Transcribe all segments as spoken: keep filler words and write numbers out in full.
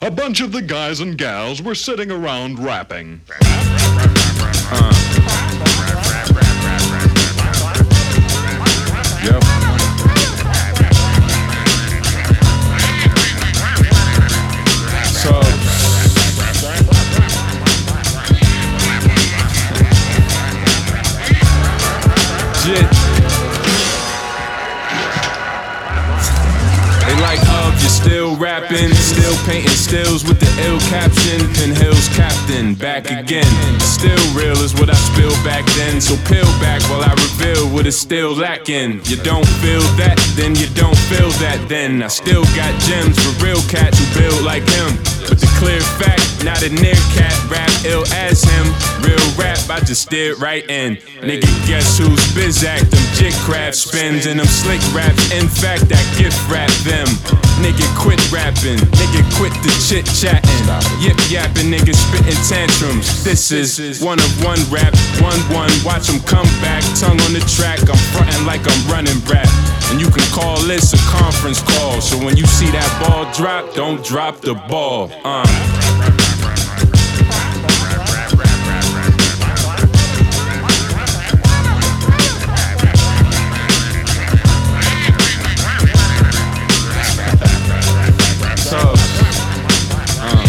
A bunch of the guys and gals were sitting around rapping. Uh. Yep. So. Jit. They like up, you're still rapping, still painting stills with the ill caption. Pin Hill's captain, back again. Still real is what I spill back then. So peel back while I reveal what is still lacking. You don't feel that, then you don't feel that then. I still got gems for real cats who build like him. But the clear fact, not a near cat, rap ill as him. Real rap, I just steered right in. Nigga, guess who's Bizak? Them jig craft spins and them slick raps. In fact, I gift rap them. Nigga, quit rapping. Nigga, quit the chit chatting. Yip yapping, nigga, spitting tantrums. This is one of one rap, one one. Watch them come back, tongue on the track. I'm frontin' like I'm running rap. And you can call this a conference call. So when you see that ball drop, don't drop the ball. Uh. So, uh.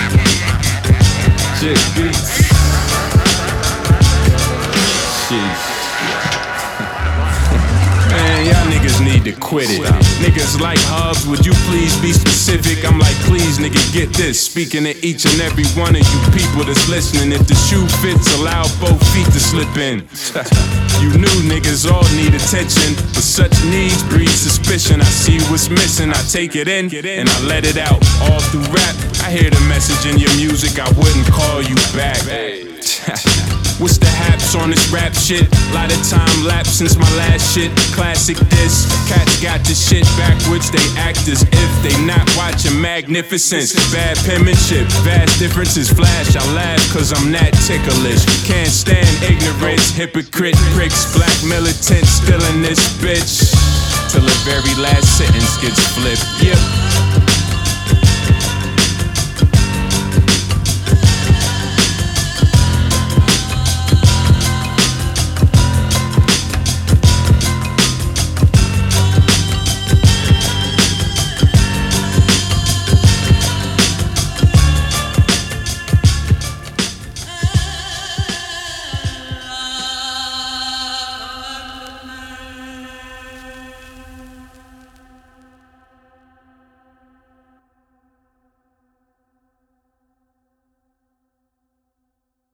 Jit beats. Sheesh. Man, y'all niggas need to quit it. Niggas like Hubs, would you please be specific? I'm like, please, nigga, get this. Speaking to each and every one of you people that's listening. If the shoe fits, allow both feet to slip in. You knew niggas all need attention, but such needs breed suspicion. I see what's missing, I take it in, and I let it out. All through rap, I hear the message in your music, I wouldn't call you back. What's the haps on this rap shit? Lot of time lapse since my last shit. Classic diss. Cats got this shit backwards. They act as if they not watching Magnificence. Bad penmanship, vast differences flash. I laugh cause I'm that ticklish. Can't stand ignorance, hypocrite pricks, black militants still in this bitch. Till the very last sentence gets flipped. Yep.